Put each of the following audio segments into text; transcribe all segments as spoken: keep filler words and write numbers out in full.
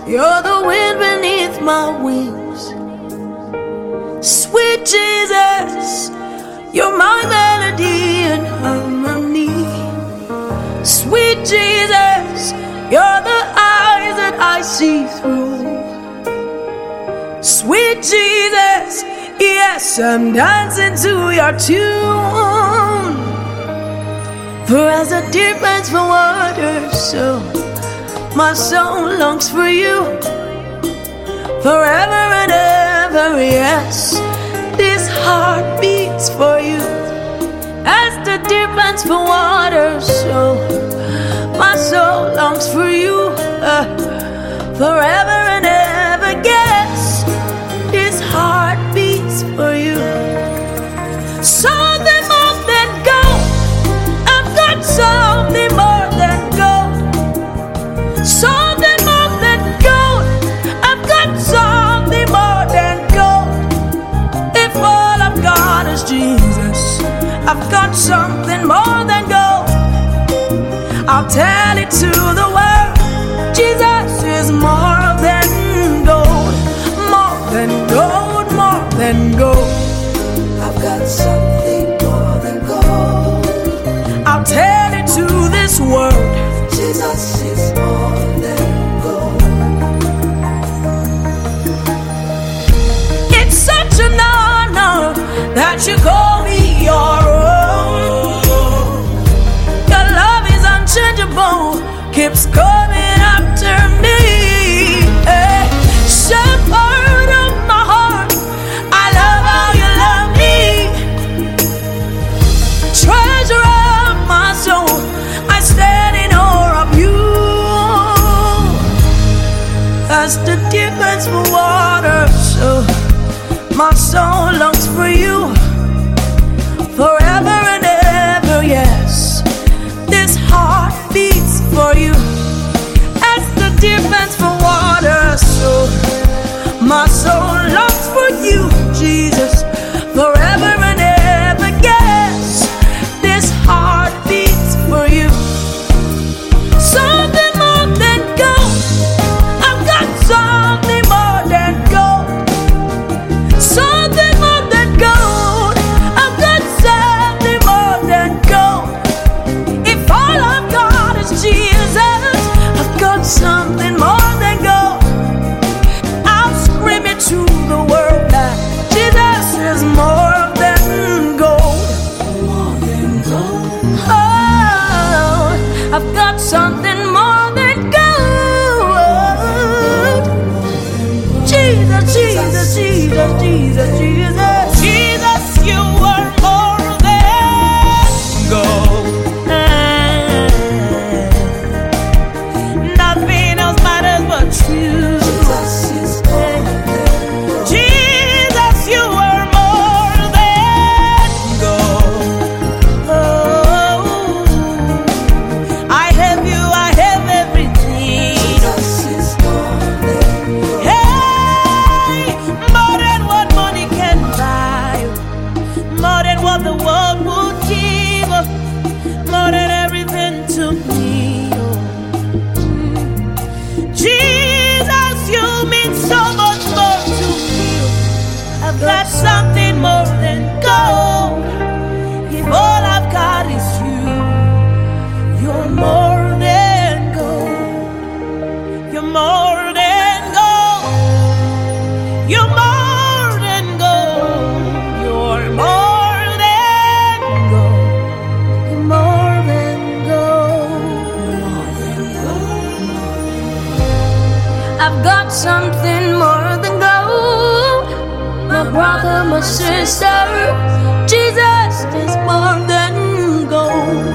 You're the wind beneath my wings. Sweet Jesus, you're my melody and harmony. Sweet Jesus, you're the eyes that I see through. Sweet Jesus, yes, I'm dancing to your tune. For as the deer pants for water, so my soul longs for you. Forever and ever, yes, this heart beats for you. As the deer pants for water, so my soul longs for you. uh, Forever and ever, yes, this heart beats for you. Something more than gold, I've got something more than gold. Something more than gold, I've got something more than gold. If all I've got is Jesus, I've got something more than gold. I'll tell it to the world, Jesus is more than gold. More than gold, more than gold. I've got something more than gold. I'll tell it to this world, Jesus is more than gold. It's such an honor that you call me your own. Your love is unchangeable, keeps coming after me. Hey, shepherd of my heart, I love how you love me. Treasure of my soul, I stand in awe of you. As the deer pants for water, so my soul longs for you. Forever and ever, yes, this heart beats for you. As the deer pants for water, so my soul longs for you, Jesus. Forever and ever, yes, this heart beats for you. Something more than gold, I've got something more than gold. Something more than gold, I've got something more than gold. If all I've got is Jesus, I've got something more than gold. I'll scream it to the world that Jesus is more than gold. More than gold. Oh, I've got something more than gold. Jesus, Jesus, Jesus, Jesus, Jesus. Jesus, you are more than gold. Nothing else matters but you. Jesus is more than gold. Jesus, you are more than gold. Oh, I have you, I have everything. Jesus is more than gold. Hey, more than what money can buy, more than what the world would give, more than everything to me. Jesus, you mean so much more to me. I've got something more than gold. If all I've got is you, you're more than gold. You're more than gold. You're more than gold. You're more than gold. You're more than gold. More than gold. I've got something more than gold. My brother, my sister, Jesus is more than gold.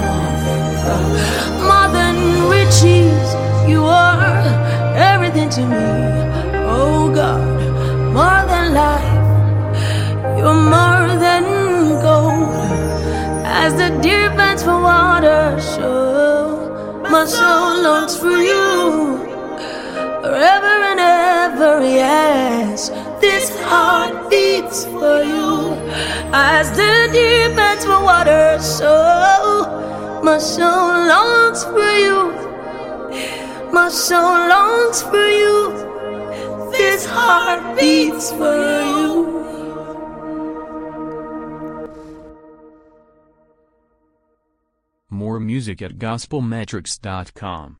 More than riches, you are everything to me. Oh God, more than life, you're more than gold. As the deer pants for water, so my soul longs for you. Forever and ever, yes, this heart beats for you. As the deer pants for water, so my soul longs for you. My soul longs for you. This heart beats for you. More music at gospel metrics dot com.